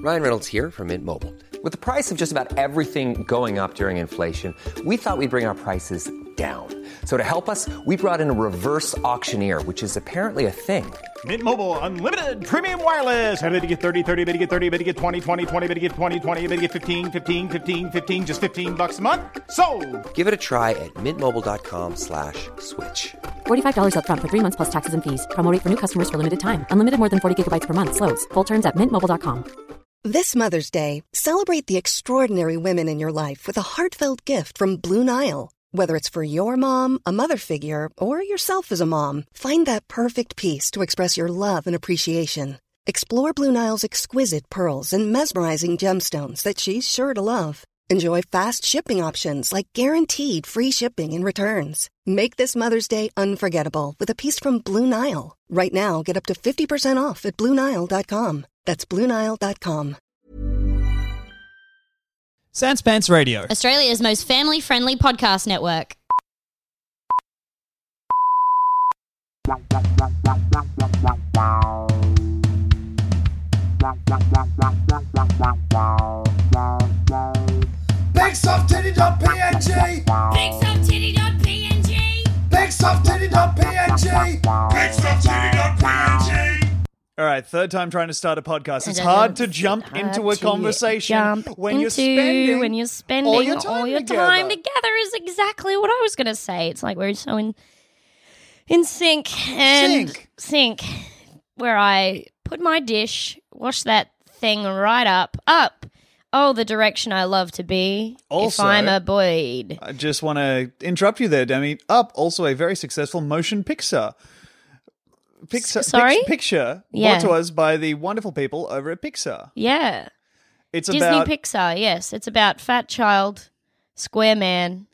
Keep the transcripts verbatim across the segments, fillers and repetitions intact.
Ryan Reynolds here from Mint Mobile. With the price of just about everything going up during inflation, we thought we'd bring our prices down. So to help us, we brought in a reverse auctioneer, which is apparently a thing. Mint Mobile Unlimited Premium Wireless. How to get thirty, thirty, how to get thirty, how to get twenty, twenty, twenty, how to get twenty, twenty, how to get fifteen, fifteen, fifteen, fifteen, just fifteen bucks a month? Sold! Give it a try at mintmobile.com slash switch. forty-five dollars up front for three months plus taxes and fees. Promo rate for new customers for limited time. Unlimited more than forty gigabytes per month. Slows full terms at mint mobile dot com. This Mother's Day, celebrate the extraordinary women in your life with a heartfelt gift from Blue Nile. Whether it's for your mom, a mother figure, or yourself as a mom, find that perfect piece to express your love and appreciation. Explore Blue Nile's exquisite pearls and mesmerizing gemstones that she's sure to love. Enjoy fast shipping options like guaranteed free shipping and returns. Make this Mother's Day unforgettable with a piece from Blue Nile. Right now, get up to fifty percent off at blue nile dot com. That's blue nile dot com. Sans Pants Radio, Australia's most family-friendly podcast network. BigSoftTitty.png BigSoftTitty.png BigSoftTitty.png BigSoftTitty.png All right, third time trying to start a podcast. It's hard to jump Hard into a to conversation jump when you're into spending when you're spending all your time together. time together is exactly what I was going to say. It's like we're so in in sync and Sync. sync, where I put my dish, wash that thing right up, up. Oh, the direction I love to be. Also, if I'm a Boyd. I just want to interrupt you there, Demi. Up, also a very successful motion picture. Pixar, S- sorry? Pix- picture Yeah. brought to us by the wonderful people over at Pixar. Yeah. It's Disney about Pixar, yes. It's about fat child, square man.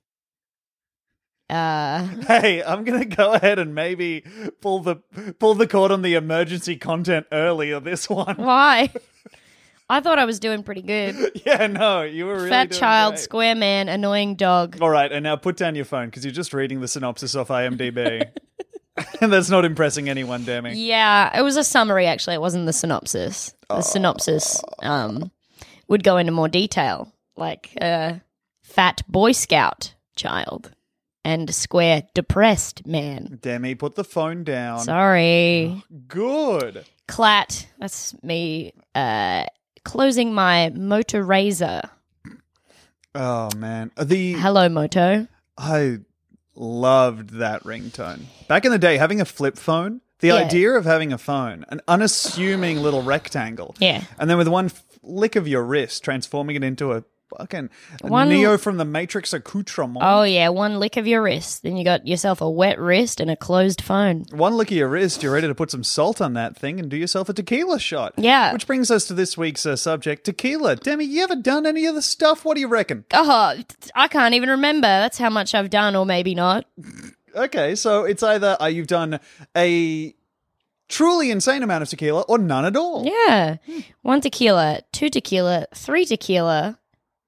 Uh, Hey, I'm gonna go ahead and maybe pull the pull the cord on the emergency content early of this one. why? I thought I was doing pretty good. Yeah, no, you were really Fat doing child, great. square man, annoying dog. All right, and now put down your phone because you're just reading the synopsis off IMDb, and that's not impressing anyone, Demi. Yeah, it was a summary, actually. It wasn't the synopsis. The synopsis um, would go into more detail, like uh, fat Boy Scout child and square depressed man. Demi, put the phone down. Sorry. Good. Clat, that's me uh, closing my Moto Razor. Oh man, the Hello, Moto. I loved that ringtone. Back in the day, having a flip phone, the Yeah. idea of having a phone, an unassuming little rectangle. Yeah. And then with one flick of your wrist, transforming it into a fucking a One- Neo from the Matrix accoutrement. Oh, yeah, one lick of your wrist. Then you got yourself a wet wrist and a closed phone. One lick of your wrist, you're ready to put some salt on that thing and do yourself a tequila shot. Yeah. Which brings us to this week's uh, subject, tequila. Demi, you ever done any of the stuff? What do you reckon? Oh, I can't even remember. That's how much I've done, or maybe not. Okay, so it's either uh, you've done a truly insane amount of tequila or none at all. Yeah. One tequila, two tequila, three tequila.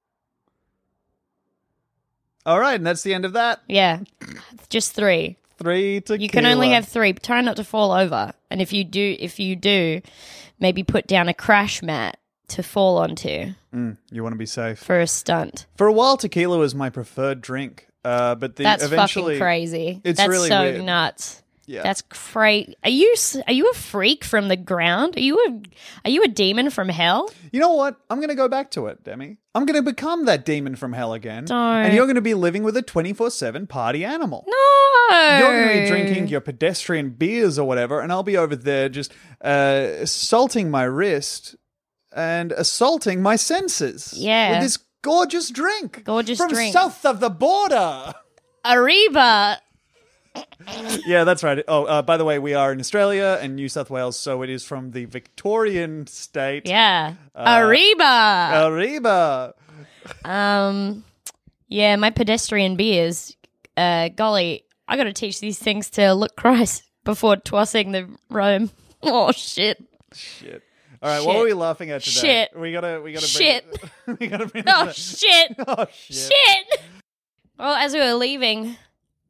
All right, and that's the end of that. Yeah. Just three. Three tequila. You can only have three. Try not to fall over. And if you do, if you do, maybe put down a crash mat to fall onto Mm, you want to be safe. for a stunt. For a while, tequila was my preferred drink. Uh, but the That's eventually, fucking crazy. It's That's really so weird. nuts. Yeah. That's crazy. Are you s- are you a freak from the ground? Are you a are you a demon from hell? You know what? I'm going to go back to it, Demi. I'm going to become that demon from hell again. Don't. And you're going to be living with a twenty-four seven party animal. No. You're going to be drinking your pedestrian beers or whatever, and I'll be over there just uh, salting my wrist and assaulting my senses. Yeah. With this gorgeous drink. Gorgeous from drink. south of the border. Arriba. Yeah, that's right. Oh, uh, by the way, we are in Australia and New South Wales, so it is from the Victorian state. Yeah. Uh, Arriba. Arriba. Um, yeah, my pedestrian beers. Uh, golly, I got to teach these things to look Christ before tossing the Rome. Oh shit! Shit. All right, Shit. what are we laughing at today? Shit. We gotta, we gotta. Shit. Bring, we gotta bring. Oh this- shit! Oh shit. Shit! Well, as we were leaving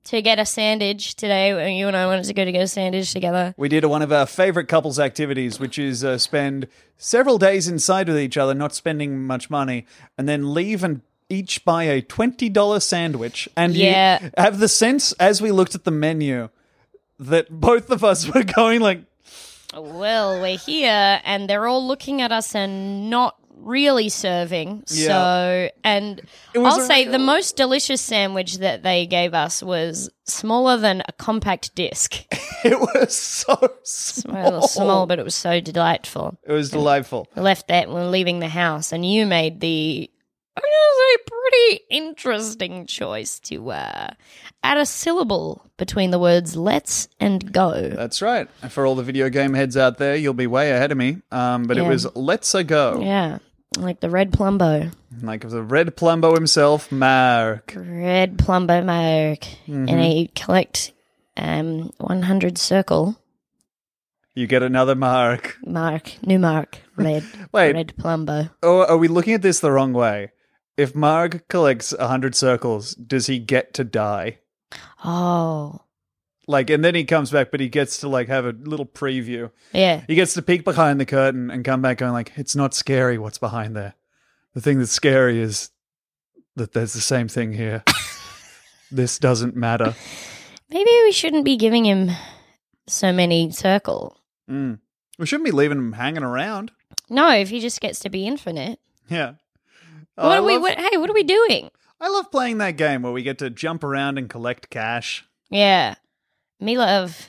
to get a sandwich today. When you and I wanted to go to get a sandwich together. We did one of our favorite couples activities, which is uh, spend several days inside with each other, not spending much money, and then leave and each buy a twenty dollars sandwich. And Yeah. you have the sense, as we looked at the menu, that both of us were going like, Well, we're here, and they're all looking at us and not really serving. Yeah. So, and was I'll a say real- the most delicious sandwich that they gave us was smaller than a compact disc. it was so small. Well, small, but it was so delightful. It was delightful. We left that when leaving the house, and you made the, I'm going to say, pretty interesting choice to uh, add a syllable between the words let's and go. That's right. For all the video game heads out there, you'll be way ahead of me. Um, but it Yeah. was Let's A Go. Yeah, like the Red Plumbo. Like the Red Plumbo himself, Mark. Red Plumbo Mark. Mm-hmm. And you collect um, one hundred circle. You get another Mark. Mark, new Mark, red, Wait. red Plumbo. Or are we looking at this the wrong way? If Mark collects one hundred circles, does he get to die? Oh, Like, and then he comes back, but he gets to, like, have a little preview. yeah. He gets to peek behind the curtain and come back going, like, it's not scary what's behind there. The thing that's scary is that there's the same thing here. This doesn't matter. Maybe we shouldn't be giving him so many circle. Mm. We shouldn't be leaving him hanging around. No, if he just gets to be infinite. Yeah. Oh, What I are we? love- What, hey, what are we doing? I love playing that game where we get to jump around and collect cash. Yeah, me love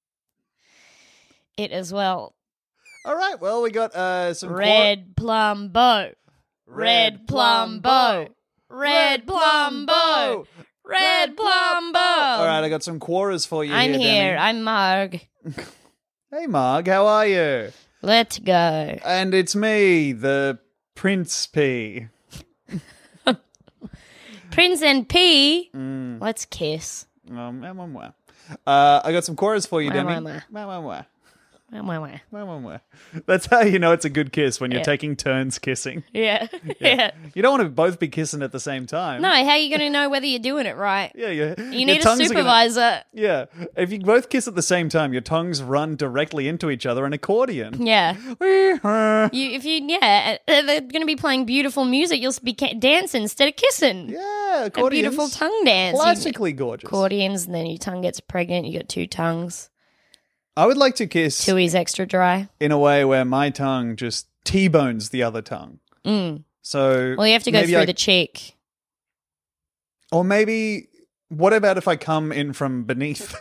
it as well. All right, well, we got uh, some... Red plum bow, red plum bow, red plum bow, red plum bow. All right, I got some quarters for you I'm here, here. Demi. I'm Marg. Hey, Marg, how are you? Let's go. And it's me, the Prince P. Prince and P. Mm. Let's kiss. Um, mwah, mwah, mwah. Uh, I got some chorus for you, Mwah, Demi. mwah, mwah. Mwah, mwah, mwah. Wah, wah, wah. Mwah, mwah, mwah. That's how you know it's a good kiss, when you're Yeah. taking turns kissing. Yeah. yeah. You don't want to both be kissing at the same time. No, how are you going to know whether you're doing it right? Yeah, yeah. You need a supervisor. Yeah. If you both kiss at the same time, your tongues run directly into each other, an accordion. Yeah. Yeah, You, if you, yeah, uh, they're going to be playing beautiful music. You'll be ca- dancing instead of kissing. A accordions. beautiful tongue dance. You- Classically gorgeous. accordions, and then your tongue gets pregnant. You got two tongues. I would like to kiss Tui's extra dry. in a way where my tongue just T-bones the other tongue. Mm. So Well, you have to go maybe through I- the cheek. Or maybe, what about if I come in from beneath?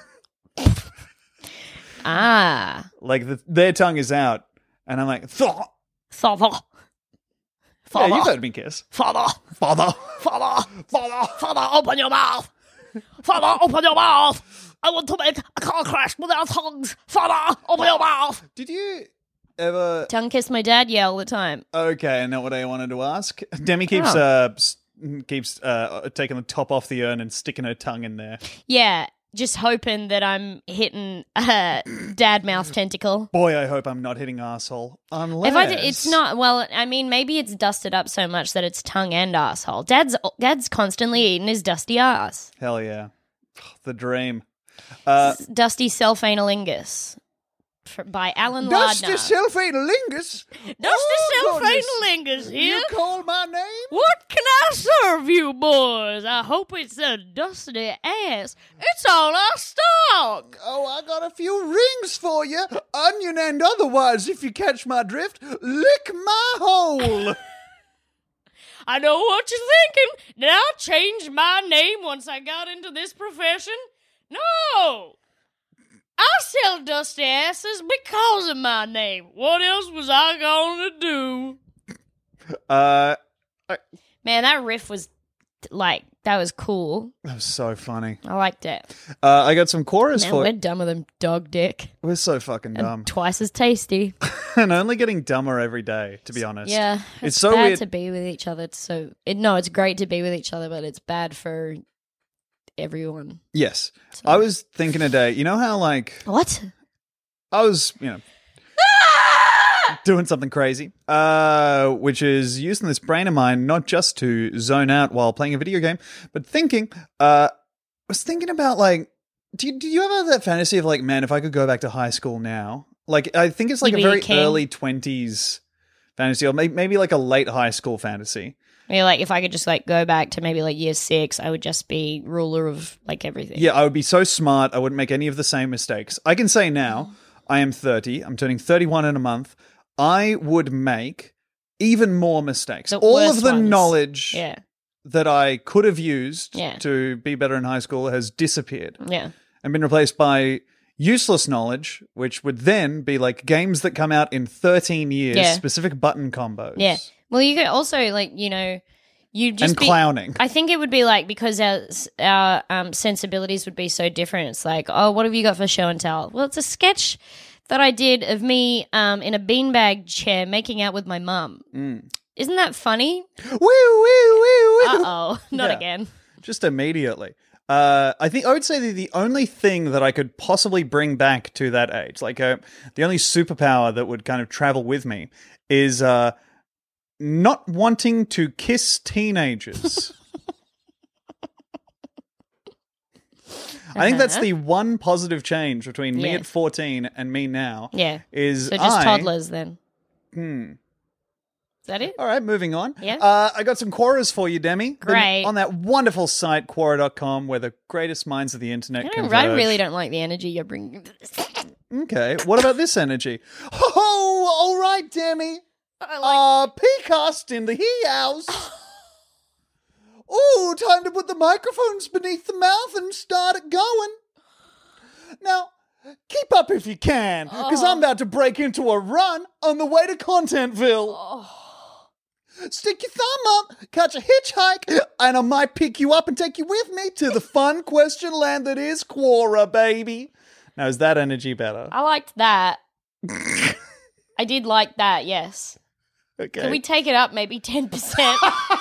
Ah. Like the, their tongue is out, and I'm like, Thaw! Father. Yeah, Father. you've heard me kiss. Father. Father. Father. Father. Father, open your mouth. Father, open your mouth. I want to make a car crash with our tongues. Father, open your mouth. Did you ever... Tongue kiss my dad, yeah, all the time. Okay, I know what I wanted to ask. Demi keeps Oh. uh s- keeps uh taking the top off the urn and sticking her tongue in there. Yeah, just hoping that I'm hitting uh, dad mouth tentacle. Boy, I hope I'm not hitting asshole. Unless If I did, it's not. Well, I mean, maybe it's dusted up so much that it's tongue and asshole. Dad's Dad's constantly eating his dusty ass. Hell yeah, the dream. Uh, Dusty self-analingus for, by Alan Dusty Lardner. self-analingus. Dusty Oh, goodness. self-analingus here. You call my name? What can I serve you, boys? I hope it's a dusty ass. It's all our stock. Oh, I got a few rings for you, onion and otherwise, if you catch my drift. Lick my hole. I know what you're thinking. Did I change my name once I got into this profession? No. I sell dusty asses because of my name. What else was I going to do? Uh, Man, that riff was, like, that was cool. that was so funny. I liked it. Uh, I got some chorus Man, for we're you. dumber than dog dick. We're so fucking And dumb. twice as tasty. And only getting dumber every day, to be honest. Yeah. It's It's, so bad weird. to be with each other. It's so, it, no, it's great to be with each other, but it's bad for everyone. Yes. So- I was thinking today, you know how, like, What? I was, you know, doing something crazy, uh, which is using this brain of mine not just to zone out while playing a video game, but thinking, uh, was thinking about like, do you, do you ever have that fantasy of like, man, if I could go back to high school now? Like, I think it's like You'd a be very king. early twenties fantasy, or maybe, maybe like a late high school fantasy. Maybe like if I could just like go back to maybe like year six, I would just be ruler of like everything. Yeah, I would be so smart. I wouldn't make any of the same mistakes. I can say now, I am thirty. I'm turning thirty-one in a month. I would make even more mistakes. The All worst of the ones. knowledge Yeah. that I could have used Yeah. to be better in high school has disappeared Yeah. and been replaced by useless knowledge, which would then be like games that come out in thirteen years, Yeah. specific button combos. Yeah. Well, you could also like, you know, you just And be, clowning. I think it would be like because our our um, sensibilities would be so different. It's like, oh, what have you got for show and tell? Well, it's a sketch that I did of me um, in a beanbag chair making out with my mum. Mm. Isn't that funny? Woo, woo, woo, woo. Uh oh, not Yeah. again. Just immediately. Uh, I think I would say that the only thing that I could possibly bring back to that age, like uh, the only superpower that would kind of travel with me, is uh, not wanting to kiss teenagers. I think that's Uh-huh. the one positive change between me Yeah. at fourteen and me now. Yeah. Is So just I, toddlers then. Hmm. Is that it? All right, moving on. Yeah. Uh, I got some Quoras for you, Demi. The- Great. on that wonderful site, Quora dot com, where the greatest minds of the internet I, converge. don't, I really don't like the energy you're bringing to this. Okay, what about this energy? Oh, all right, Demi. I like Uh, P-cast in the he house. Ooh, time to put the microphones beneath the mouth and start it going. Now, keep up if you can, because I'm about to break into a run on the way to Contentville. Stick your thumb up, catch a hitchhike, and I might pick you up and take you with me to the fun question land that is Quora, baby. Now, is that energy better? I liked that. I did like that, yes. Okay. Can we take it up maybe ten percent?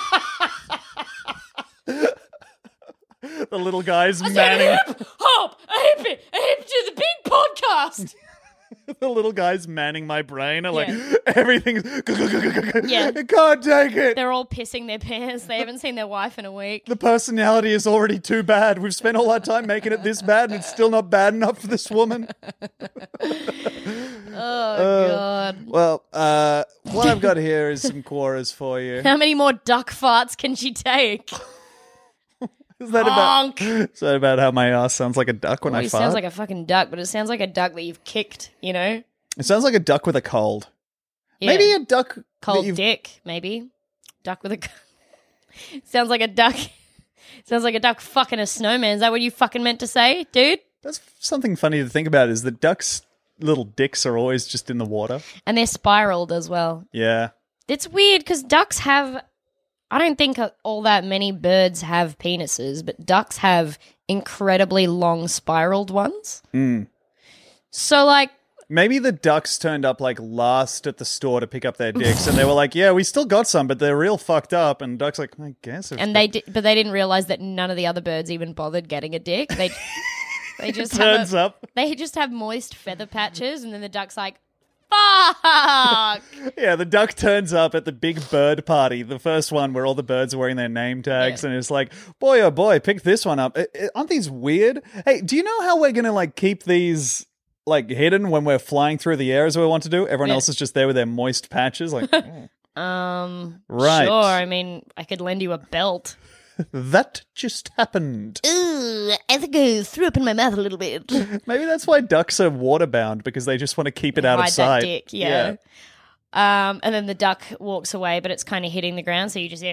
The little guy's manning. Hop! A hip, a hip to the big podcast! The little guy's manning my brain. I'm like, Yeah. everything's. Yeah. I can't take it. They're all pissing their pants. They haven't seen their wife in a week. The personality is already too bad. We've spent all our time making it this bad, and it's still not bad enough for this woman. Oh, God. Well, uh, what I've got here is some Quoras for you. How many more duck farts can she take? Is that about? Honk. Is that about how my ass sounds like a duck when Well, I it fart? sounds like a fucking duck, but it sounds like a duck that you've kicked, you know? It sounds like a duck with a cold. Yeah. Maybe a duck. that Cold you've- dick, maybe. Duck with a... sounds like a duck... sounds like a duck fucking a snowman. Is that what you fucking meant to say, dude? That's something funny to think about. Is that ducks' little dicks are always just in the water? And they're spiraled as well. Yeah. It's weird because ducks have... I don't think all that many birds have penises, but ducks have incredibly long spiraled ones. Mm. So, like... Maybe the ducks turned up like last at the store to pick up their dicks, and they were like, "Yeah, we still got some, but they're real fucked up." And ducks like, "I guess." If And they did, but they didn't realize that none of the other birds even bothered getting a dick. They they just turns have a, up. They just have moist feather patches, and then the duck's like, "Fuck!" Yeah, the duck turns up at the big bird party, the first one where all the birds are wearing their name tags, Yeah. and it's like, "Boy, oh boy, pick this one up." I- I- Aren't these weird? Hey, do you know how we're gonna like keep these like hidden when we're flying through the air as we want to do? Everyone Yeah. else is just there with their moist patches, like. "Oh, Um, Right. Sure. I mean, I could lend you a belt. that just happened. Ooh, I think I threw up in my mouth a little bit. Maybe that's why ducks are waterbound, because they just want to keep it out Hide of sight. that dick, yeah. Um, and then the duck walks away, but it's kind of hitting the ground, so you just hear.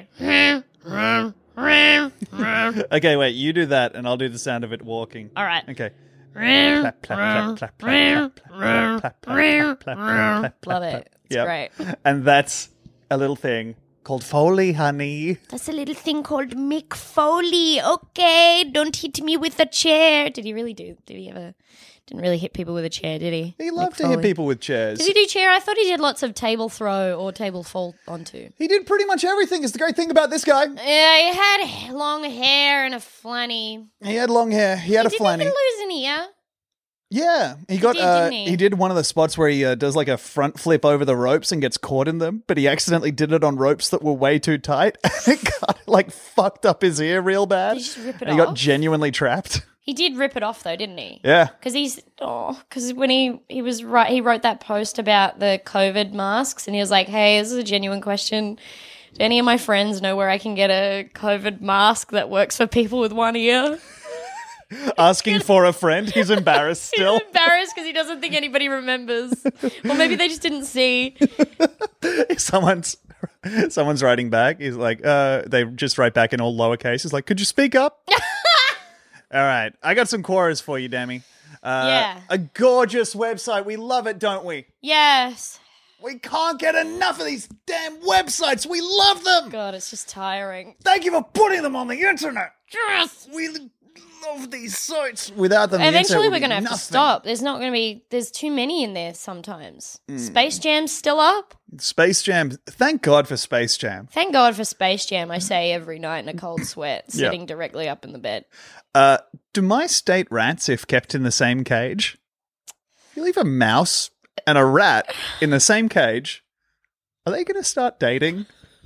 Okay, wait, you do that, and I'll do the sound of it walking. All right. Okay. Clap, clap, clap, clap, clap, clap, clap, clap, clap, clap, clap, clap, Love it. It's Yep. great. And that's a little thing called Foley, honey. That's a little thing called Mick Foley. Okay, don't hit me with a chair. Did he really do? Did he ever? Didn't really hit people with a chair, did he? He Mick loved to hit Foley. people with chairs. Did he do chair? I thought he did lots of table throw or table fall onto. He did pretty much everything. Is the great thing about this guy. Yeah, he had long hair and a flanny. He had long hair. He had He a didn't flanny. even lose an ear. Yeah, he got. did, uh, didn't he? he did one of the spots where he uh, does like a front flip over the ropes and gets caught in them, but he accidentally did it on ropes that were way too tight. It got like fucked up his ear real bad. Did he just rip it and he got off? genuinely trapped. He did rip it off though, didn't he? Yeah. Because he's oh, because when he he was right, he wrote that post about the COVID masks, and he was like, "Hey, this is a genuine question. Do any of my friends know where I can get a COVID mask that works for people with one ear?" Asking for a friend. He's embarrassed still. He's embarrassed because he doesn't think anybody remembers, or maybe they just didn't see. someone's someone's writing back. He's like, uh, they just write back in all lowercase. He's like, could you speak up? All right. I got some quoras for you, Demi. Uh, Yeah. A gorgeous website. We love it, don't we? Yes. We can't get enough of these damn websites. We love them. God, it's just tiring. Thank you for putting them on the internet. Yes. We love these sites. Without them, Eventually, the we're internet would going to be have to nothing. stop. There's not going to be. There's too many in there sometimes. Hmm. Space Jam's still up. Space Jam. Thank God for Space Jam. Thank God for Space Jam. I say every night in a cold sweat, sitting directly up in the bed. Uh, do my state rats, if kept in the same cage, if you leave a mouse and a rat in the same cage, are they going to start dating?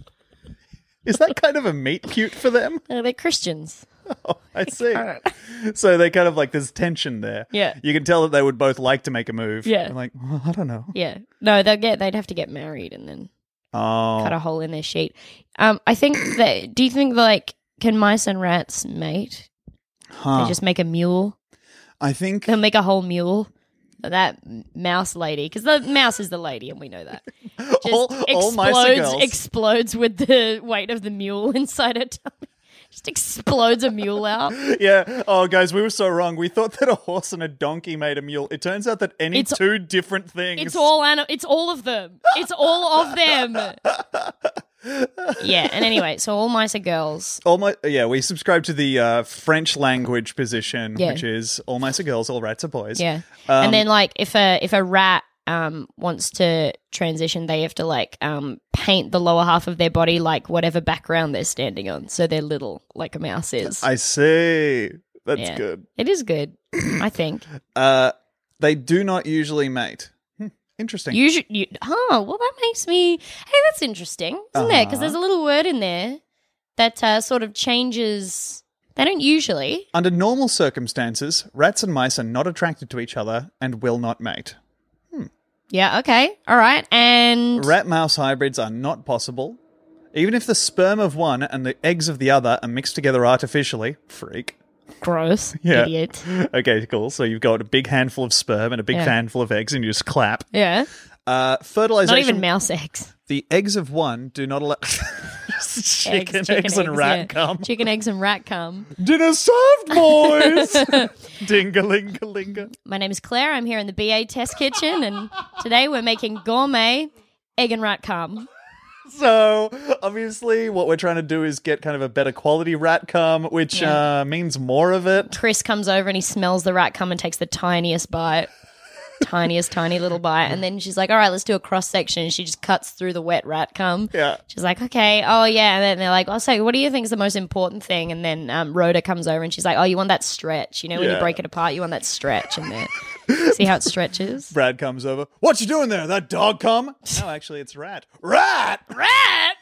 Is that kind of a meet cute for them? Uh, they're Christians. Oh, I see. So they kind of like, there's tension there. Yeah. You can tell that they would both like to make a move. Yeah. I'm like, well, I don't know. Yeah. No, they'll get. They'd have to get married and then Oh. cut a hole in their sheet. Um, I think that. Do you think like can mice and rats mate? Huh. They just make a mule. I think They'll make a whole mule. That mouse lady, because the mouse is the lady, and we know that. Just all, all mice are explodes, girls. explodes with the weight of the mule inside her tummy. Just explodes a mule out. Yeah. Oh, guys, we were so wrong. We thought that a horse and a donkey made a mule. It turns out that any It's- two different things. It's all ani- It's all of them. It's all of them. Yeah. And anyway, so all mice are girls. All my yeah, we subscribe to the uh, French language position, Yeah. which is all mice are girls, all rats are boys. Yeah. Um, and then like if a if a rat um wants to transition, they have to like um paint the lower half of their body like whatever background they're standing on, so they're little like a mouse is. I see. That's Yeah. good. It is good, I think. Uh, they do not usually mate. Hmm, interesting. Usually, you, huh? Well, that makes me. Hey, that's interesting, isn't it? Because there's a little word in there that uh, sort of changes. They don't usually. Under normal circumstances, rats and mice are not attracted to each other and will not mate. Yeah. Okay. All right. And Rat-mouse hybrids are not possible. Even if the sperm of one and the eggs of the other are mixed together artificially. Freak. gross, Yeah. idiot. Okay, cool. So you've got a big handful of sperm and a big Yeah. handful of eggs and you just clap. Yeah. Uh, fertilization. Not even mouse eggs. The eggs of one do not allow... Just chicken, eggs, Eggs, chicken and rat yeah. cum. Chicken eggs and rat cum. Dinner served, boys! Ding-a-ling-a-linga. My name is Claire. I'm here in the B A test kitchen, and today we're making gourmet egg and rat cum. So, obviously, what we're trying to do is get kind of a better quality rat cum, which Yeah. uh, means more of it. Chris comes over and he smells the rat cum and takes the tiniest bite. Tiniest, tiny little bite. And then she's like, all right, let's do a cross section. And she just cuts through the wet rat cum. Yeah. She's like, okay, oh yeah. And then they're like, oh, so what do you think is the most important thing? And then um, Rhoda comes over and she's like, oh, you want that stretch. You know, when Yeah. you break it apart, you want that stretch in there. See how it stretches? Brad comes over. What you doing there? That dog cum? No, actually, it's rat. Rat! Rat!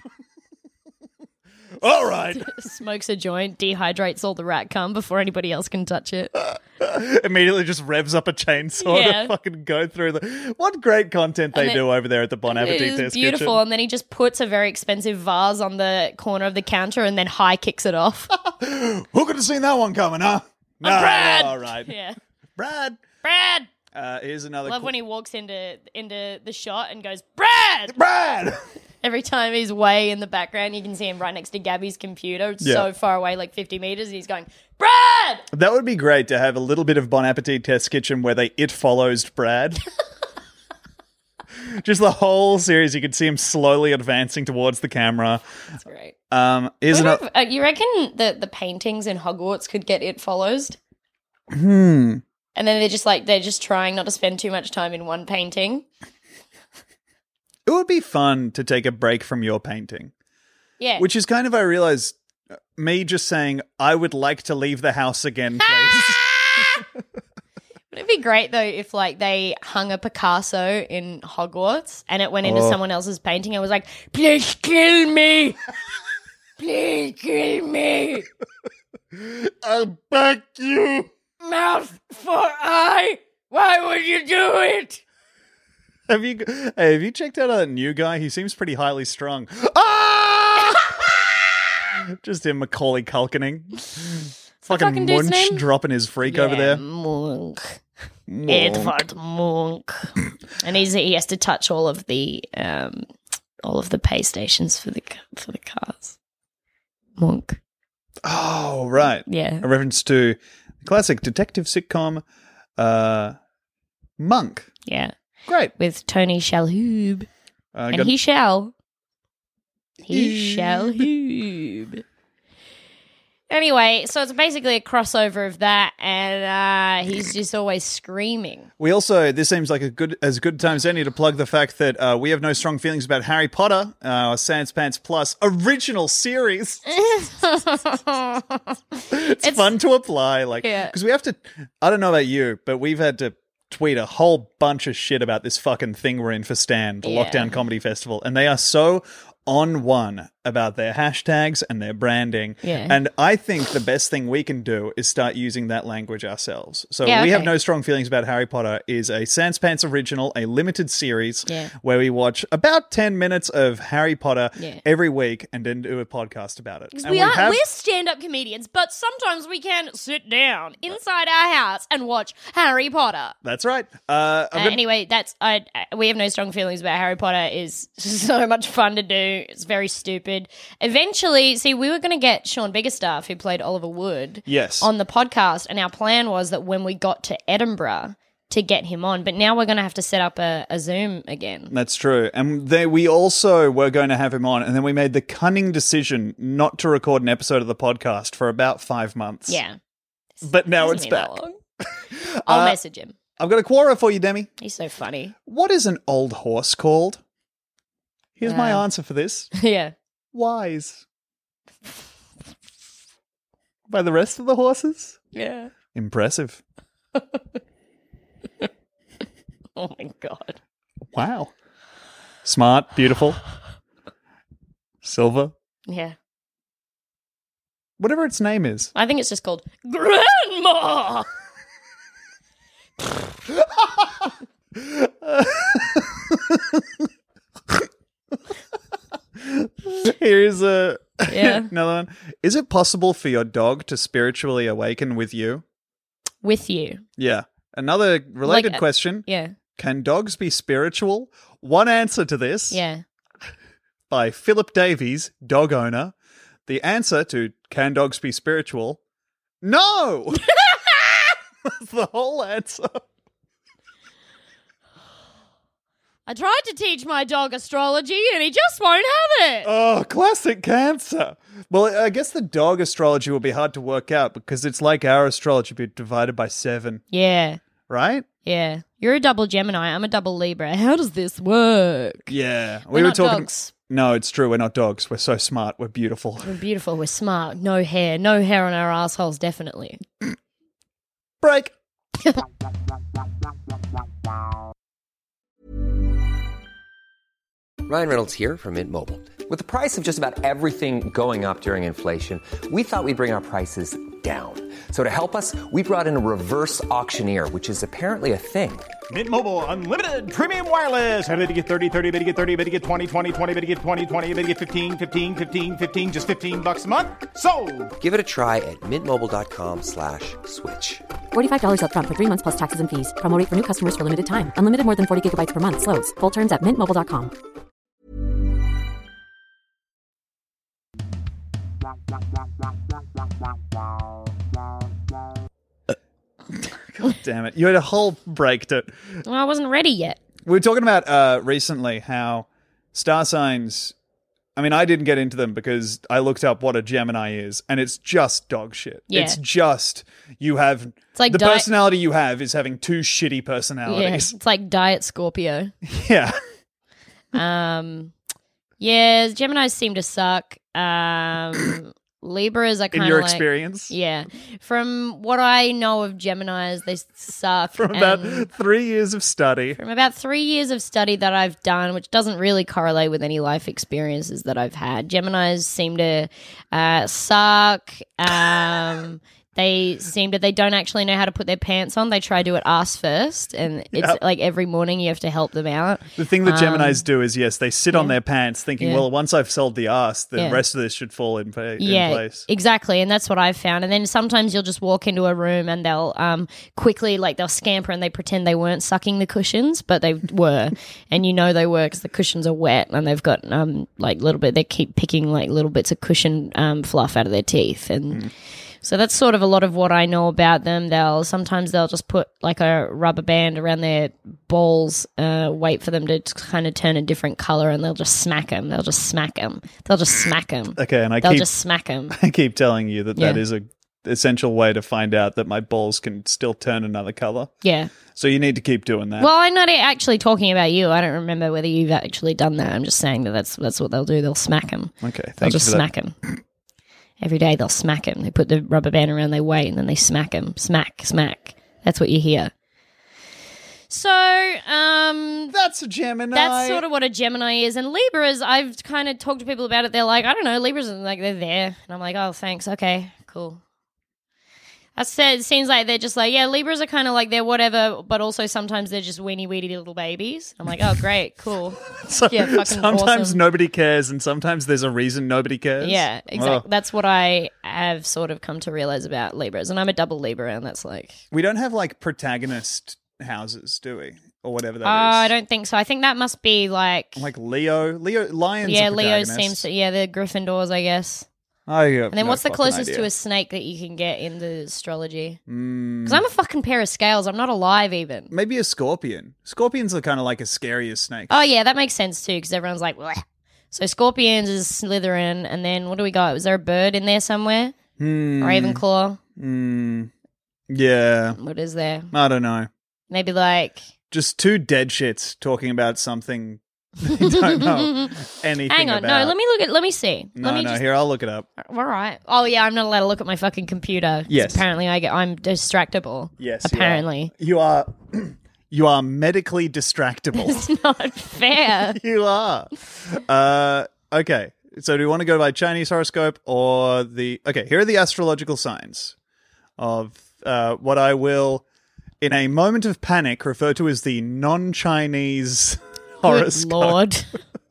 All right. Smokes a joint, dehydrates all the rat cum before anybody else can touch it. Immediately just revs up a chainsaw Yeah. to fucking go through the... What great content they And it- do over there at the Bon Appetit It is Test beautiful. Kitchen. And then he just puts a very expensive vase on the corner of the counter and then high kicks it off. Who could have seen that one coming, huh? No, Brad! all right. Yeah. Brad. Brad! Uh, here's another... Love cool- when he walks into into the shot and goes, Brad! Brad! Every time he's way in the background, you can see him right next to Gabby's computer. It's Yeah. so far away, like fifty meters, and he's going, Brad! That would be great to have a little bit of Bon Appetit Test Kitchen where they it follows Brad. Just the whole series, you could see him slowly advancing towards the camera. That's great. Um, here's I another... wonder if- uh, you reckon the, the paintings in Hogwarts could get it follows? Hmm. And then they're just like, they're just trying not to spend too much time in one painting. It would be fun to take a break from your painting. Yeah. Which is kind of, I realize, uh, me just saying, I would like to leave the house again, please. But if be great though if like they hung a Picasso in Hogwarts and it went into Oh. someone else's painting and was like, please kill me. Please kill me. I'll back you. Mouth for eye. Why would you do it? Have you hey, have you checked out that new guy? He seems pretty highly strung. Ah! Just him Macaulay Culkining. Fucking fucking dude's Munch name? dropping his freak over there. Monk. Monk. Edward Monk. And he's he has to touch all of the um all of the pay stations for the for the cars. Monk. Oh, right. Yeah. A reference to the classic detective sitcom uh Monk. Yeah. Great. With Tony Shalhoub. Uh, And got- he shall. He Hoob. shall hoob. Anyway, so it's basically a crossover of that, and uh, he's just always screaming. We also, this seems like a good as good time as any to plug the fact that uh, we have no strong feelings about Harry Potter, uh, our Sans Pants Plus original series. It's, fun to apply, like, Yeah. because we have to. I don't know about you, but we've had to tweet a whole bunch of shit about this fucking thing we're in for Stan, the Yeah. Lockdown Comedy Festival, and they are so on one about their hashtags and their branding. Yeah. And I think the best thing we can do is start using that language ourselves. So Yeah, we have okay. no strong feelings about Harry Potter is a Sans Pants original, a limited series Yeah. where we watch about ten minutes of Harry Potter Yeah. every week and then do a podcast about it. And We are have- we're stand-up comedians, but sometimes we can sit down inside our house and watch Harry Potter. That's right. Uh, I'm Uh, gonna- anyway, that's I. I- We have no strong feelings about Harry Potter. Is so much fun to do. It's very stupid. Eventually, see, we were going to get Sean Biggerstaff, who played Oliver Wood, Yes. on the podcast, and our plan was that when we got to Edinburgh to get him on. But now we're going to have to set up a, a Zoom again. That's true. And they, we also were going to have him on, and then we made the cunning decision not to record an episode of the podcast for about five months. Yeah, But now Hasn't it's been that back. long. I'll Uh, message him. I've got a quora for you, Demi. He's so funny. What is an old horse called? Here's my Uh, answer for this. Yeah. Wise. By the rest of the horses? Yeah. Impressive. Oh my god. Wow. Smart, beautiful. Silver. Yeah. Whatever its name is. I think it's just called Grandma. Here's a Yeah. another one. Is it possible for your dog to spiritually awaken with you? With you. Yeah. Another related Like, uh, question. Yeah. Can dogs be spiritual? One answer to this Yeah. by Philip Davies, dog owner. The answer to can dogs be spiritual? No! That's the whole answer. I tried to teach my dog astrology and he just won't have it. Oh, classic cancer. Well, I guess the dog astrology will be hard to work out because it's like our astrology but divided by seven, Yeah. right? Yeah. You're a double Gemini. I'm a double Libra. How does this work? Yeah. We're not dogs. No, it's true. We're not dogs. We're so smart. We're beautiful. We're beautiful. We're smart. No hair. No hair on our assholes, definitely. Break. Ryan Reynolds here from Mint Mobile. With the price of just about everything going up during inflation, we thought we'd bring our prices down. So to help us, we brought in a reverse auctioneer, which is apparently a thing. Mint Mobile Unlimited Premium Wireless. How to get thirty, thirty, bit to get thirty, bit to get twenty, twenty, twenty, bit to get twenty, twenty, bit to get fifteen, fifteen, fifteen, fifteen, just fifteen bucks a month? Sold! Give it a try at mintmobile.com slash switch. forty-five dollars up front for three months plus taxes and fees. Promo rate for new customers for limited time. Unlimited more than forty gigabytes per month. Slows full terms at mint mobile dot com. God damn it. You had a whole break to... Well, I wasn't ready yet. We were talking about uh, recently how star signs... I mean, I didn't get into them because I looked up what a Gemini is, and it's just dog shit. Yeah. It's just you have... It's like the di- personality you have is having two shitty Yeah. personalities. It's like Diet Scorpio. Yeah. Um, yeah, Geminis seem to suck. Um, Libras are in kind of your like, experience? Yeah. From what I know of Geminis, they suck. From about and three years of study. from about three years of study that I've done, which doesn't really correlate with any life experiences that I've had, Geminis seem to uh, suck. Um, they seem to, they don't actually know how to put their pants on. They try to do it ass first, and it's Yep. like every morning you have to help them out. The thing that Geminis do is, yes, they sit on Um, yeah. their pants thinking, Yeah. well, once I've sold the ass, the Yeah. rest of this should fall in, pa- in Yeah, place. exactly, and that's what I've found. And then sometimes you'll just walk into a room and they'll um, quickly, like they'll scamper and they pretend they weren't sucking the cushions, but they were, and you know they were because the cushions are wet and they've got um, like little bit. They keep picking like little bits of cushion um, fluff out of their teeth, and Mm. so that's sort of a lot of what I know about them. They'll sometimes they'll just put like a rubber band around their balls, uh, wait for them to kind of turn a different color, and they'll just smack them. They'll just smack them. They'll just smack them. Okay, and I They'll keep just smack them. I keep telling you that that Yeah. is a essential way to find out that my balls can still turn another color. Yeah. So you need to keep doing that. Well, I'm not actually talking about you. I don't remember whether you've actually done that. I'm just saying that that's that's what they'll do. They'll smack them. okay, They'll thank you just for smack them. Every day they'll smack him. They put the rubber band around their waist and then they smack him. Smack, smack. That's what you hear. So, um, That's a Gemini. that's sort of what a Gemini is. And Libras, I've kind of talked to people about it. They're like, I don't know, Libras are like, they're there. And I'm like, oh, thanks. Okay, cool. That's it. Seems like they're just like, yeah, Libras are kind of like they're whatever, but also sometimes they're just weeny weedy little babies. I'm like, oh, great, cool. So- yeah, fucking sometimes awesome. nobody cares, and sometimes there's a reason nobody cares. Yeah, exactly. Well, That's what I have sort of come to realize about Libras. And I'm a double Libra, and that's like, we don't have like protagonist houses, do we? Or whatever that oh, is. I don't think so. I think that must be like, Like Leo, Leo, lions. yeah, are Leo protagonists. seems to, yeah, the Gryffindors, I guess. I have And then no what's the fucking closest idea. to a snake that you can get in the astrology? Mm, Because I'm a fucking pair of scales. I'm not alive even. maybe a scorpion. Scorpions are kind of like as scary as snakes. Oh, yeah, that makes sense too, because everyone's like, bleh. So Scorpions is Slytherin, and then what do we got? Was there a bird in there somewhere? Hmm. Ravenclaw? Mm, yeah. What is there? I don't know. Maybe like... Just two dead shits talking about something they don't know anything Hang on, about. no, let me look at, let me see. No, let me no, just, here, I'll look it up. all right. Oh, yeah, I'm not allowed to look at my fucking computer. 'cause Yes. Apparently I get, I'm distractible. Yes, you are. Apparently. You are, you are medically distractible. It's not fair. You are. Uh, okay. So do you want to go by Chinese horoscope or the... Okay, here are the astrological signs of uh, what I will, in a moment of panic, refer to as the non-Chinese Good horoscope. Lord.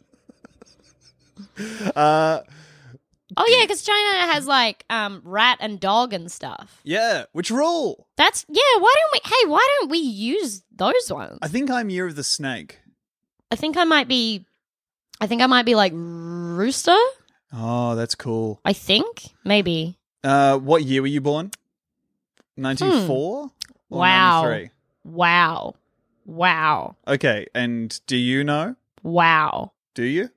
Uh, Oh, yeah, because China has like um, rat and dog and stuff. yeah, which rule? That's, yeah, why don't we, hey, why don't we use those ones? I think I'm Year of the Snake. I think I might be, I think I might be like rooster. Oh, that's cool. I think, maybe. Uh, what year were you born? ninety-four? Or Wow. ninety-three? Wow. Wow. Okay, and do you know? Wow. Do you?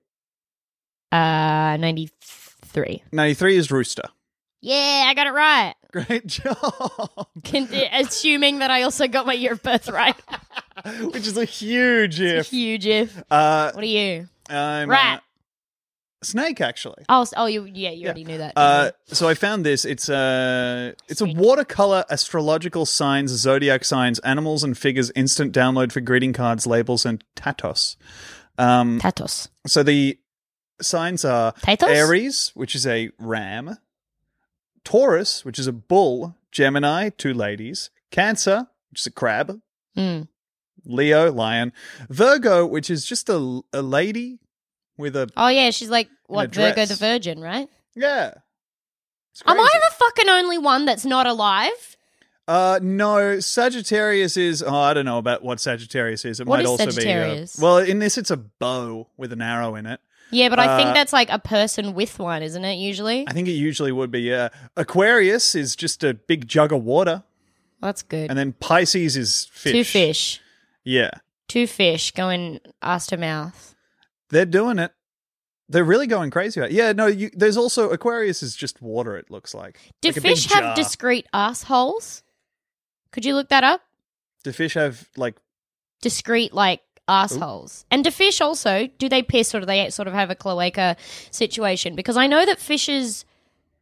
Uh, ninety-three. ninety-three is Rooster. Yeah, I got it right. Great job. Con- assuming that I also got my year of birth right. Which is a huge if. Huge if. Uh, What are you? I'm Rat. uh, snake, actually. Oh, s- oh, you. Yeah, you already knew that. Uh, didn't so I found this. It's a it's a watercolor astrological signs, zodiac signs, animals and figures instant download for greeting cards, labels, and tatos. Um, you? Tatos. so the signs are Tatos? Aries, which is a ram, Taurus, which is a bull, Gemini, two ladies, Cancer, which is a crab, Mm. Leo, lion, Virgo, which is just a, a lady with a Oh yeah, she's like what a Virgo dress. the Virgin, right? yeah. It's Am I crazy. the fucking only one that's not alive? Uh, no, Sagittarius is. Oh, I don't know about what Sagittarius is. It What might is also Sagittarius? be. Uh, well, in this, it's a bow with an arrow in it. Yeah, but I Uh, think that's like a person with one, isn't it? Usually, I think it usually would be. Yeah, Aquarius is just a big jug of water, that's good. and then Pisces is fish. Two fish, Yeah, two fish going ass to mouth. they're doing it. They're really going crazy about it. Yeah, no, you, there's also Aquarius is just water. It looks like. Do Like a big fish have jar. discrete assholes? Could you look that up? Do fish have like? Discrete like assholes. And do fish also, do they piss or do they sort of have a cloaca situation? Because I know that fishes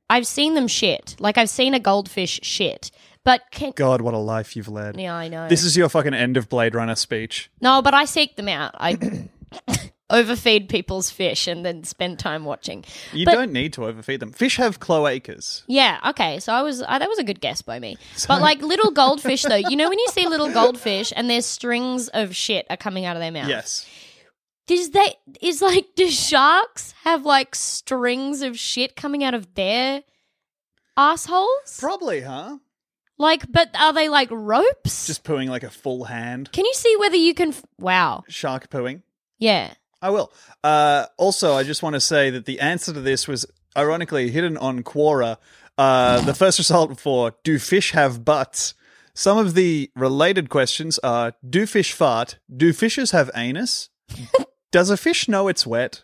I've seen them shit. Like, I've seen a goldfish shit. But can... God, what a life you've led. Yeah, I know. This is your fucking end of Blade Runner speech. No, but I seek them out. I overfeed people's fish and then spend time watching. You But- don't need to overfeed them. Fish have cloacas. Yeah, okay. So I was uh, that was a good guess by me. But like little goldfish though, you know when you see little goldfish and their strings of shit are coming out of their mouth. Yes. Does they is like do sharks have like strings of shit coming out of their assholes? Probably, huh? Like, but are they like ropes? Just pooing like a full hand. Can you see whether you can? F- wow. Shark pooing. Yeah. I will. Uh, also, I just want to say that the answer to this was ironically hidden on Quora. Uh, the first result for do fish have butts? Some of the related questions are: do fish fart? Do fishes have anus? Does a fish know it's wet?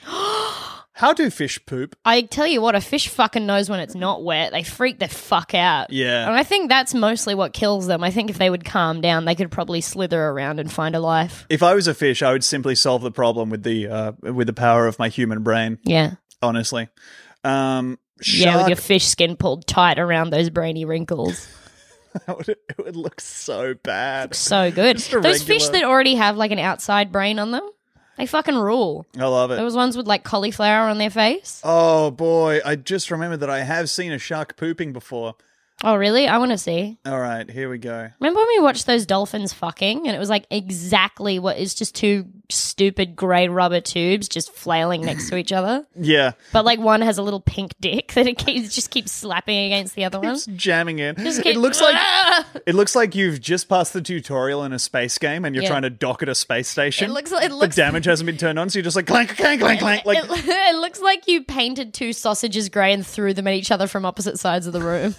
How do fish poop? I tell you what, a fish fucking knows when it's not wet. They freak the fuck out. Yeah. And I think that's mostly what kills them. I think if they would calm down, they could probably slither around and find a life. If I was a fish, I would simply solve the problem with the uh, with the power of my human brain. Yeah. Honestly. Um, Yeah, with shark- your fish skin pulled tight around those brainy wrinkles. That would, it would look so bad. So good. Just a Those fish regular- that already have like an outside brain on them, they fucking rule. I love it. Those ones with like cauliflower on their face. Oh boy, I just remembered that I have seen a shark pooping before. Oh, really? I want to see. All right, here we go. Remember when we watched those dolphins fucking and it was like exactly what is just two stupid grey rubber tubes just flailing next to each other? Yeah, But like one has a little pink dick that it keeps, just keeps slapping against the other one. it's jamming in. Just It keep- looks like Ah! it looks like you've just passed the tutorial in a space game and you're Yeah. trying to dock at a space station. It looks like- it looks- but damage hasn't been turned on, so you're just like clank, clank, clank, clank. Like it, it looks like you painted two sausages grey and threw them at each other from opposite sides of the room.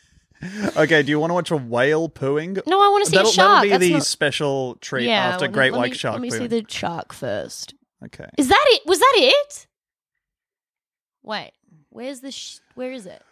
okay, do you want to watch a whale pooing? No, I want to see that'll, a shark. That'll be That's the not- special treat Yeah, after let me- great let white me- shark Let me see pooing. the shark first. Okay. Is that it? Was that it? Wait, where's the? Sh- where is it?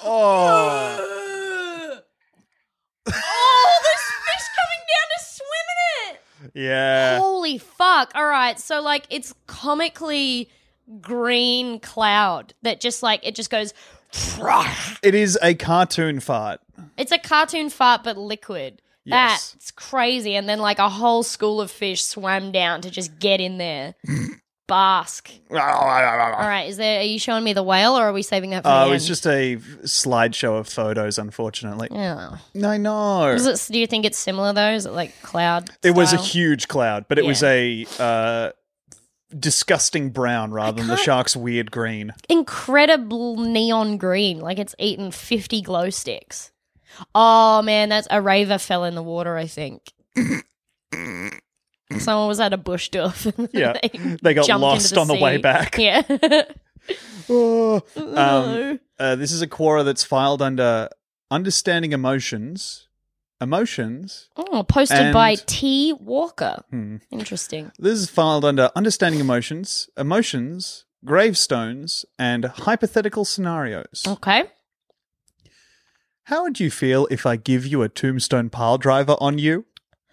Oh. Oh, there's fish coming down to swim in it. Yeah. Holy fuck! All right, so like it's comically green cloud that just like it just goes. It is a cartoon fart. It's a cartoon fart, but liquid. Yes. That's crazy. And then like a whole school of fish swam down to just get in there, bask. All right, is there? Are you showing me the whale, or are we saving that for Oh, the it was end? just a slideshow of photos, unfortunately. Yeah. I know. Is it, do you think it's similar though? Is it like cloud? It was a style? huge cloud, but it was Yeah. a uh, disgusting brown rather than the can't- shark's weird green. incredible neon green, like it's eaten fifty glow sticks. Oh man, that's a raver fell in the water, I think. Someone was at a bush doof. and Yeah, they, they got jumped lost into the on the way sea. back. Yeah. Oh. No. Um, uh, this is a Quora that's filed under Understanding Emotions. Emotions. Oh, posted And- by T. Walker. Hmm. Interesting. This is filed under Understanding Emotions, Emotions, Gravestones, and Hypothetical Scenarios. Okay. How would you feel if I give you a tombstone pile driver on you?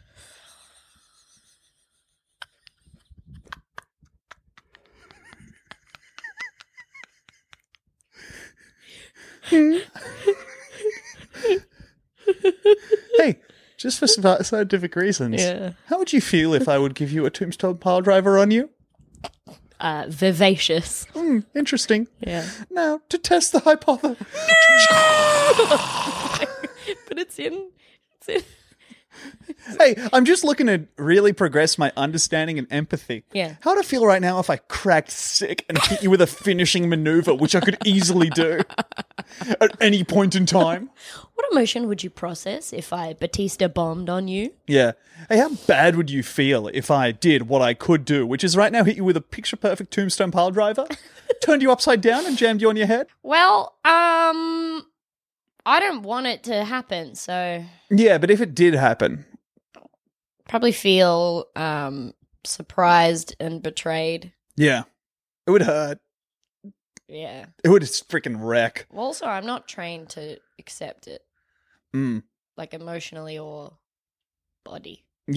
Hey, just for sci- scientific reasons. Yeah. How would you feel if I would give you a tombstone pile driver on you? Uh, vivacious. Hmm, interesting. Yeah. Now, to test the hypothesis. But it's in. It's in. Hey, I'm just looking to really progress my understanding and empathy. Yeah. How would I feel right now if I cracked sick and hit you with a finishing maneuver, which I could easily do at any point in time? What emotion would you process if I Batista bombed on you? Yeah. Hey, how bad would you feel if I did what I could do, which is right now hit you with a picture-perfect tombstone pile driver, turned you upside down and jammed you on your head? Well, um, I don't want it to happen, so Yeah, but if it did happen, probably feel um surprised and betrayed. yeah, it would hurt. Yeah. It would freaking wreck. Well, also, I'm not trained to accept it, Mm. like emotionally or body. Yeah.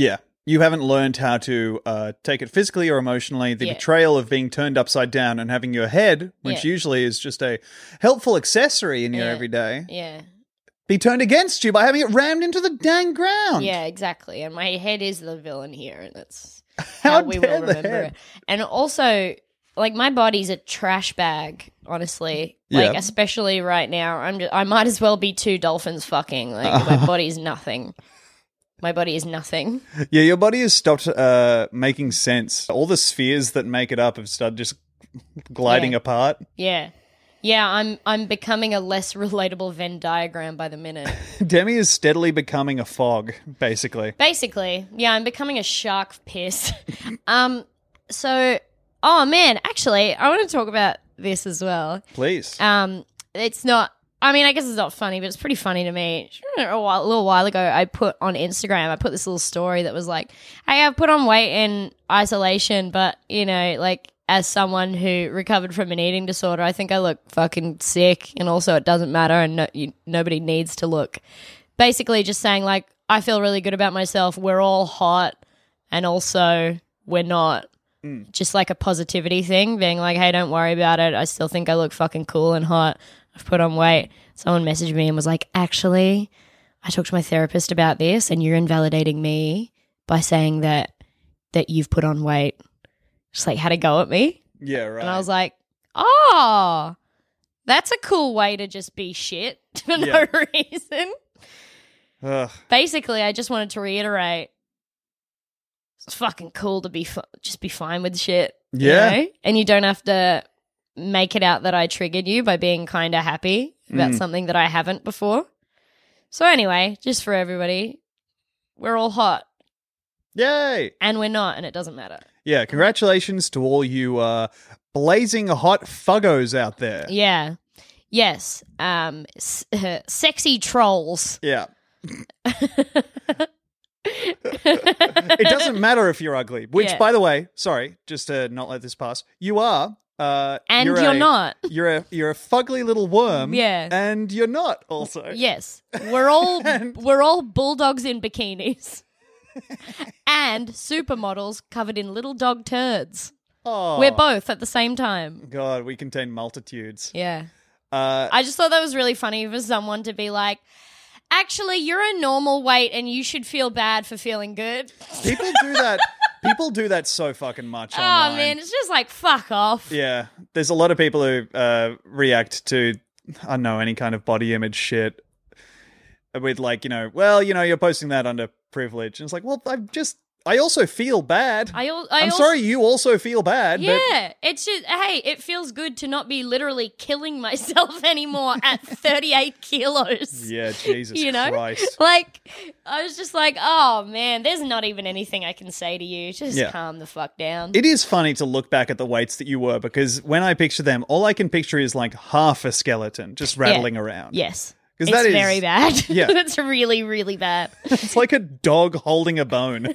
you haven't learned how to uh, take it physically or emotionally. The Yeah. betrayal of being turned upside down and having your head, which Yeah. usually is just a helpful accessory in your Yeah. everyday, Yeah. be turned against you by having it rammed into the dang ground. Yeah, exactly. And my head is the villain here, and that's How how we dare will the remember head. it. And also, like, my body's a trash bag, honestly. Like, Yeah. especially right now, I'm just, I might as well be two dolphins fucking. Like, my body's nothing. My body is nothing. Yeah, your body has stopped uh, making sense. All the spheres that make it up have started just gliding Yeah. apart. Yeah. Yeah, I'm I'm becoming a less relatable Venn diagram by the minute. Demi is steadily becoming a fog, basically. Basically, yeah, I'm becoming a shark piss. um, so, oh man, actually, I want to talk about this as well. Please. Um, it's not. I mean, I guess it's not funny, but it's pretty funny to me. A, while, a little while ago, I put on Instagram, I put this little story that was like, "Hey, I've put on weight in isolation, but you know, like." As someone who recovered from an eating disorder, I think I look fucking sick, and also it doesn't matter, and no, you, nobody needs to look. Basically, just saying like I feel really good about myself. We're all hot, and also we're not. Mm. Just like a positivity thing, being like, "Hey, don't worry about it. I still think I look fucking cool and hot. I've put on weight." Someone messaged me and was like, "Actually, I talked to my therapist about this, and you're invalidating me by saying that that you've put on weight." Just like had a go at me. Yeah, right. And I was like, oh, that's a cool way to just be shit for Yeah. no reason. Ugh. Basically, I just wanted to reiterate, it's fucking cool to be fu- just be fine with shit. you Yeah. know? And you don't have to make it out that I triggered you by being kind of happy about Mm. something that I haven't before. So anyway, just for everybody, we're all hot Yay! and we're not, and it doesn't matter. Yeah, congratulations to all you uh, blazing hot fuggos out there. Yeah. Yes. Um, s- sexy trolls. Yeah. It doesn't matter if you're ugly, which, Yeah. by the way, sorry, just to not let this pass, you are. Uh, And you're, a- not. You're a you're a fugly little worm. Yeah. and you're not also. Yes. We're all we're all bulldogs in bikinis. And supermodels covered in little dog turds. Oh, We're both at the same time. God, we contain multitudes. Yeah. Uh, I just thought that was really funny for someone to be like, actually, you're a normal weight and you should feel bad for feeling good. people do that. People do that so fucking much. Oh, online. man, it's just like, fuck off. Yeah, there's a lot of people who uh, react to, I don't know, any kind of body image shit with like, you know, well, you know, you're posting that under privilege. And it's like, well, I'm just, I also feel bad. I al- I I'm also- sorry you also feel bad. Yeah, it's just, hey, it feels good to not be literally killing myself anymore at thirty-eight kilos. But yeah, Jesus You know? Christ. Like, I was just like, oh, man, there's not even anything I can say to you. Just Yeah. calm the fuck down. It is funny to look back at the weights that you were, because when I picture them, all I can picture is like half a skeleton just rattling around. Yes. 'Cause It's that is- very bad. Yeah. It's really, really bad. It's like a dog holding a bone.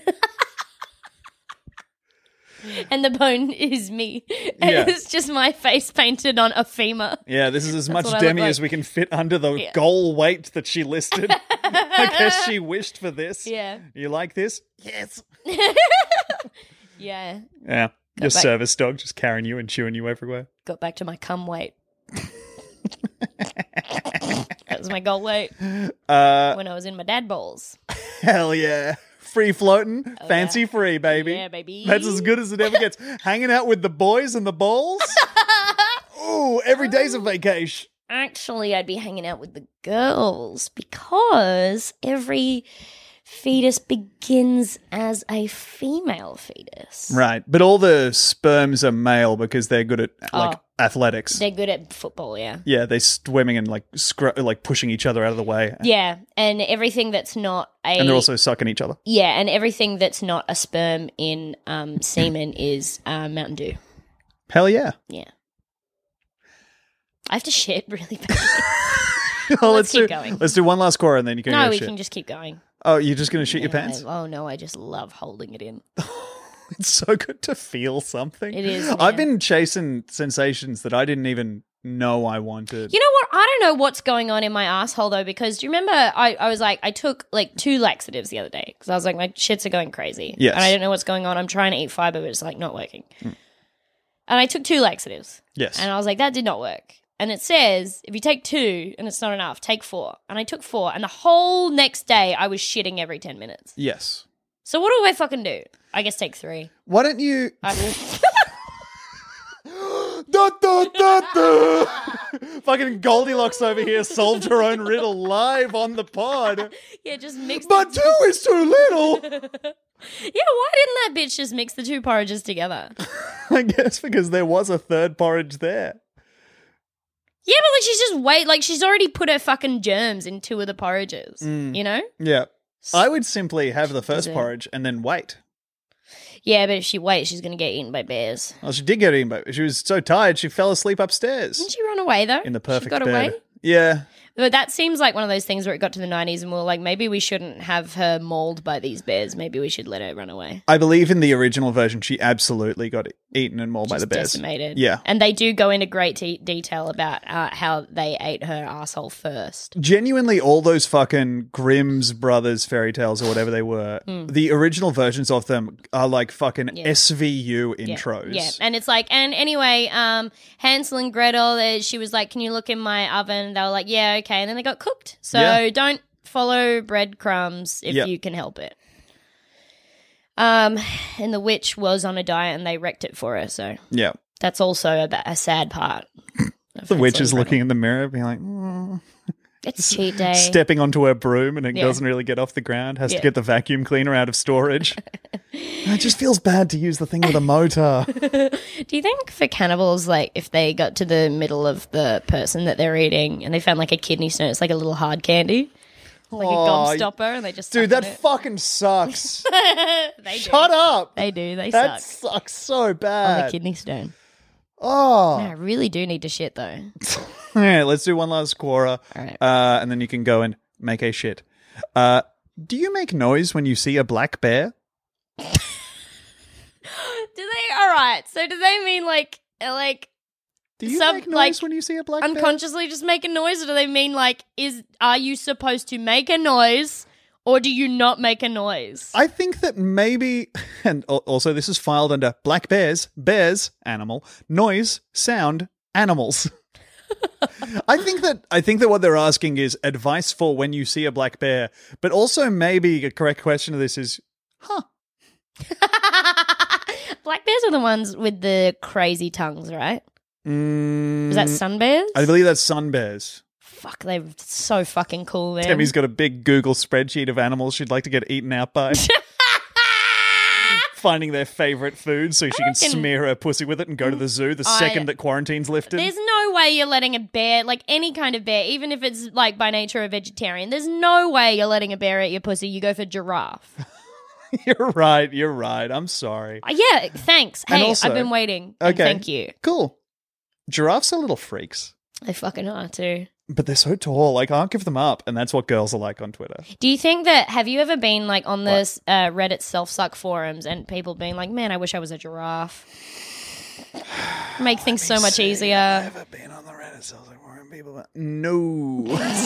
And the bone is me. And Yeah. it's just my face painted on a femur. Yeah, this is as much what I look Demi like. as we can fit under the Yeah. goal weight that she listed. I guess she wished for this. Yeah. You like this? Yes. Yeah. Yeah. Your back. service dog just carrying you and chewing you everywhere. Got back to my cum weight. That was my goal weight Uh, when I was in my dad bowls. hell yeah. Free floating, fancy free, baby. Yeah, baby. That's as good as it ever gets. Hanging out with the boys and the balls. Ooh, every day's a vacation. Actually, I'd be hanging out with the girls because every fetus begins as a female fetus. Right, but all the sperms are male because they're good at like Oh. athletics. They're good at football, yeah. Yeah, they're swimming and like scr- like pushing each other out of the way. Yeah, and everything that's not a And they're also sucking each other. yeah, and everything that's not a sperm in um, semen is uh, Mountain Dew. Hell yeah. Yeah, I have to shit really bad. Oh, Let's keep do, going. Let's do one last score and then you can no, go we shit. can just keep going. Oh, you're just going to shit your Yeah, pants? I- oh no, I just love holding it in. It's so good to feel something. It is, I've man. been chasing sensations that I didn't even know I wanted. You know what? I don't know what's going on in my asshole though, because do you remember I, I was like, I took like two laxatives the other day because I was like, my shits are going crazy. Yes. And I don't know what's going on. I'm trying to eat fiber, but it's like not working. Mm. And I took two laxatives. Yes. And I was like, that did not work. And it says, if you take two and it's not enough, take four. And I took four. And the whole next day, I was shitting every ten minutes. Yes. So what do I fucking do? I guess take three. Why don't you... I- da, da, da, da. Fucking Goldilocks over here solved her own riddle live on the pod. yeah, just mix But the two is too little. Yeah, why didn't that bitch just mix the two porridges together? I guess because there was a third porridge there. Yeah, but like she's just wait, like she's already put her fucking germs in two of the porridges, Mm. you know? Yeah. I would simply have the first Is it- porridge and then wait. Yeah, but if she waits, she's going to get eaten by bears. Well, she did get eaten, but she was so tired she fell asleep upstairs. Didn't she run away, though? In the She perfect got bed. away? Yeah. But that seems like one of those things where it got to the nineties and we were like, maybe we shouldn't have her mauled by these bears. Maybe we should let her run away. I believe in the original version she absolutely got eaten and mauled by Just the bears. decimated. Yeah. And they do go into great te- detail about uh, how they ate her asshole first. Genuinely, all those fucking Grimm's Brothers fairy tales or whatever they were, the original versions of them are like fucking Hmm. Yeah. S V U Yeah. intros. Yeah, and it's like, and anyway, um, Hansel and Gretel, uh, she was like, can you look in my oven? They were like, yeah, okay. And then they got cooked. So Yeah. don't follow breadcrumbs if Yep. you can help it. Um, and the witch was on a diet and they wrecked it for her. So Yeah. that's also a, ba- a sad part. of The witch Hansel is and looking Gretel. in the mirror being like, mm, It's cheat day. stepping onto her broom and it Yeah. doesn't really get off the ground, has Yeah. to get the vacuum cleaner out of storage. It just feels bad to use the thing with a motor. Do you think for cannibals, like if they got to the middle of the person that they're eating and they found like a kidney stone, it's like a little hard candy, like Oh, a gobstopper, and they just Dude, suck that on it? fucking sucks. they do. Shut up. They do. They That suck sucks so on the bad. kidney stone. Oh. Man, I really do need to shit though. All right, let's do one last quora. All right. Uh, and then you can go and make a shit. Uh, do you make noise when you see a black bear? Do they? All right. So do they mean like uh, like Do you Some, make noise like, when you see a black bear? unconsciously just make a noise, or do they mean like is are you supposed to make a noise or do you not make a noise? I think that maybe, and al- also this is filed under black bears, bears, animal, noise, sound, animals. I think that I think that what they're asking is advice for when you see a black bear, but also maybe a correct question to this is, huh? Black bears are the ones with the crazy tongues, right? Mm, Is that sun bears? I believe that's sun bears. Fuck, they're so fucking cool, man. Demi's got a big Google spreadsheet of animals she'd like to get eaten out by. Finding their favorite food so she can reckon- smear her pussy with it and go to the zoo the I- second that quarantine's lifted. There's no way you're letting a bear, like any kind of bear, even if it's like by nature a vegetarian, there's no way you're letting a bear eat your pussy. You go for giraffe. You're right, you're right. I'm sorry. Uh, yeah, thanks. And Hey, also- I've been waiting. And Okay. thank you. Cool. Giraffes are little freaks, They fucking are too. but they're so tall. I can't give them up, and that's what girls are like on Twitter. Do you think that, have you ever been like on this uh, Reddit self-suck forums and people being like, man, I wish I was a giraffe? Make things so much easier. Ever been on the Reddit cells like forum people? But no,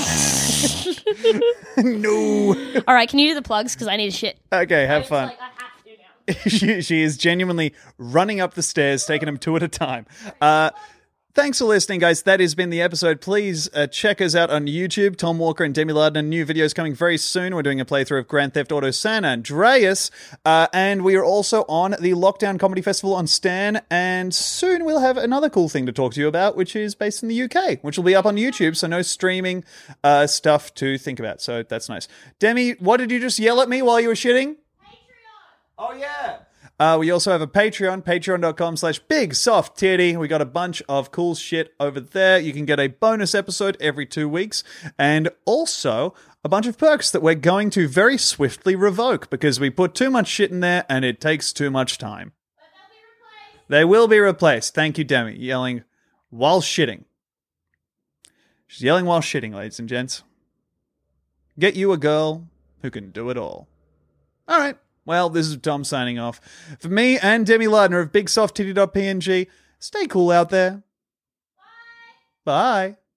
no. All right, can you do the plugs? Because I need to shit. Okay, have fun. Like, I have to now. she, she is genuinely running up the stairs, taking them two at a time. Uh, thanks for listening, guys. That has been the episode. Please uh, check us out on YouTube. Tom Walker and Demi Lardner. New videos coming very soon. We're doing a playthrough of Grand Theft Auto San Andreas. Uh, and we are also on the Lockdown Comedy Festival on Stan. And soon we'll have another cool thing to talk to you about, which is based in the U K, which will be up on YouTube. So no streaming uh, stuff to think about. So that's nice. Demi, what did you just yell at me while you were shitting? Oh, yeah. Uh, we also have a Patreon, patreon.com slash big soft titty. We got a bunch of cool shit over there. You can get a bonus episode every two weeks and also a bunch of perks that we're going to very swiftly revoke because we put too much shit in there and it takes too much time. But they'll be replaced. They will be replaced. Thank you, Demi. Yelling while shitting. She's yelling while shitting, ladies and gents. Get you a girl who can do it all. All right. Well, this is Tom signing off. For me and Demi Lardner of big soft titty dot p n g, stay cool out there. Bye. Bye.